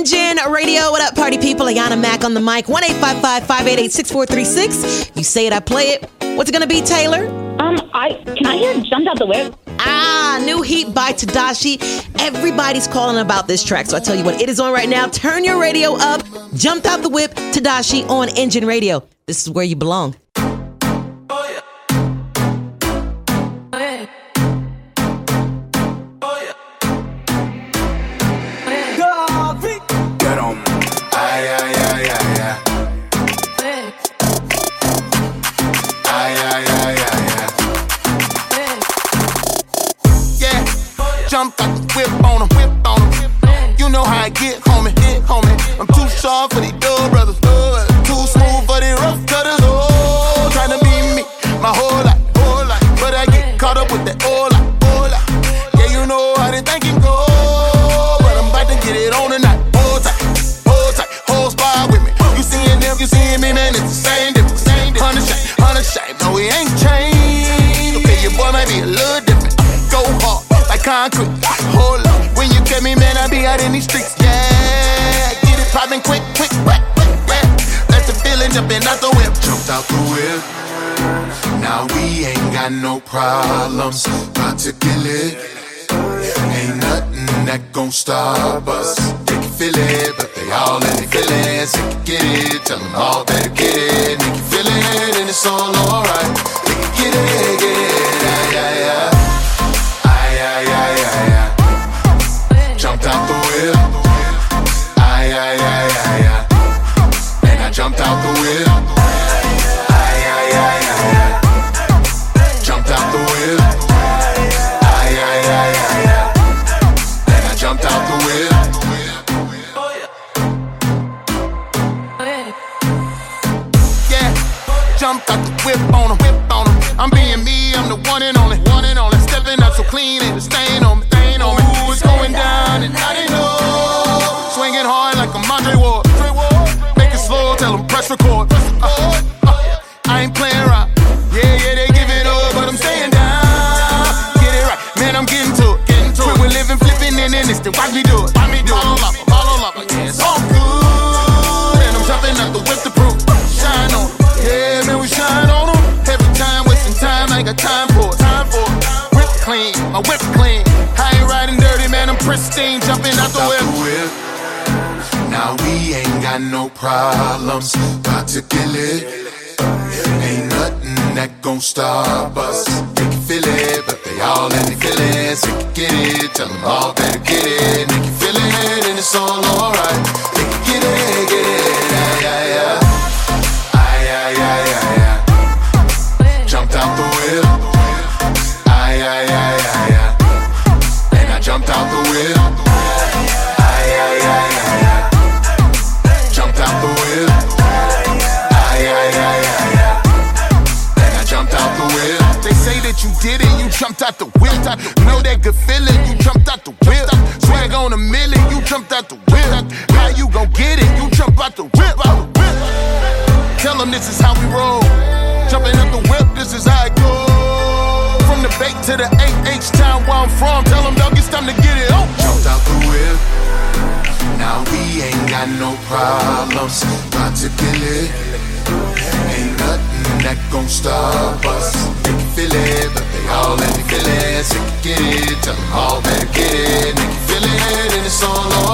Engine Radio. What up, party people? Ayana Mac on the mic. 1-855-588-6436. You say it, I play it. What's it gonna be, Taylor? Can I hear Jumped Out the Whip? New Heat by Tedashii. Everybody's calling about this track, so I tell you what, it is on right now. Turn your radio up. Jumped Out the Whip, Tedashii on Engine Radio. This is where you belong. Jump out the whip on him. You know how I get, homie. I'm too sharp for these dope brothers. Too smooth for these rough cutters. Oh, trying to be me my whole life. But I get caught up with that all life. Yeah, you know how they thinking go. But I'm about to get it on tonight. Hold tight, whole spot with me. You seeing them, you seeing me, man, it's the same difference. 100 shame, no, we ain't changed. Okay, your boy might be a little different. Go hard. Concrete, hold up. When you get me, man, I be out in these streets. Yeah, get it poppin' quick. Let the feeling jumpin' out the whip. Jumped out the whip. Now we ain't got no problems. About to kill it. Ain't nothing that gon' stop us. They can feel it, but they all in their feelings. They can get it, tell them all better get it. They can feel it, and it's all alright. They can get it, yeah. Jumped out the whip. And I jumped out the whip. Jumped out the whip. And I jumped out the whip. Yeah, jumped out the whip on him. I'm being me, I'm the one and only. Stepping up so clean, ain't a stain on me. Ooh, it's going down and I didn't know. Swinging hard like a Andre Ward. Make it slow, tell them press record. I ain't playing around. Yeah, they give it up, but I'm staying down. Get it right, man, I'm getting to it. We're living, flipping in an instant. Watch me do it. All up, yeah, it's all good. And I'm jumping out the whip to prove. Shine on them. Yeah, man, we shine on them. Every time, wasting time, I ain't got time for it. Clean, my whip clean. I ain't riding dirty, man, I'm pristine. Jumping out the whip. Now we ain't got no problems. About to kill it. Ain't nothing that gon' stop us. They can feel it, but they all in their feelings. They can get it, tell them all better get it. They can feel it, and it's all alright. They can get it, yeah. Jumped out the whip. And I jumped out the whip. Jumped out the whip. And I jumped out the whip. They say that you did it, you jumped out the whip. Know that good feeling, you jumped out the whip. Swag on a million, you jumped out the whip. How you gon' get it? You jump out the whip. Tell them this is how we roll. Jumping out the whip, this is how it goes. From the Bay to the 8H town where I'm from. Tell them, dog, it's time to get it on. Jumped out the whip. Now we ain't got no problems. About to kill it. Ain't nothing that gon' stop us. They can feel it, but they all in their feelings. They can get it, tell them all better get it. They can feel it, and it's all over.